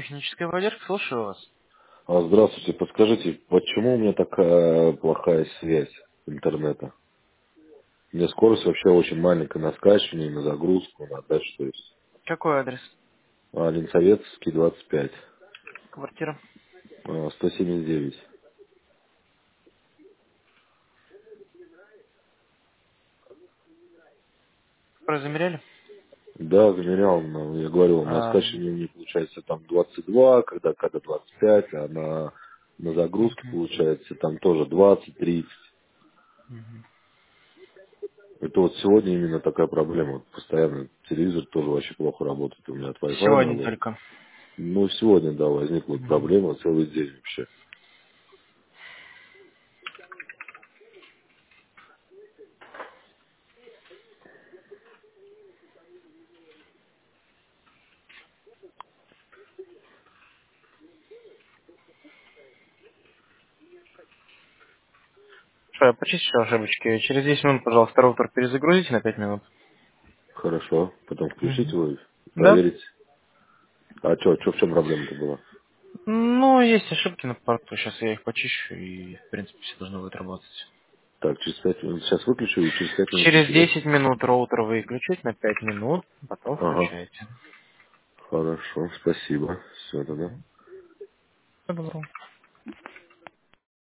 техническая поддержка, слушаю вас. Здравствуйте, подскажите, почему у меня такая плохая связь интернета? У меня скорость вообще очень маленькая на скачивание, на загрузку, на дальше, то есть. Какой адрес? Ленсоветский, 25, Квартира. 179. Прозамеряли? Да, замерял, но я говорил, на А, скачивание у меня получается там 22, когда 25, а на загрузке мгм, получается там тоже 20, 30. мгм. Это вот сегодня именно такая проблема. Вот постоянно телевизор тоже вообще плохо работает у меня от Wi-Fi Сегодня моего. только. Ну, сегодня, да, возникла вот Мгм. проблема целый день вообще. Что, я почистил ошибочки. Через 10 минут, пожалуйста, роутер перезагрузите на 5 минут. Хорошо. Потом включить Мгм. его, Да? проверить. А что в чем проблема-то была? Ну, есть ошибки на порту. Сейчас я их почищу и, в принципе, все должно будет работать. Так, через 5 минут. Сейчас выключу и через 5 минут Через включу, да? 10 минут роутер выключить на 5 минут, потом Ага. включайте. Хорошо, спасибо. Все тогда. Всего доброго.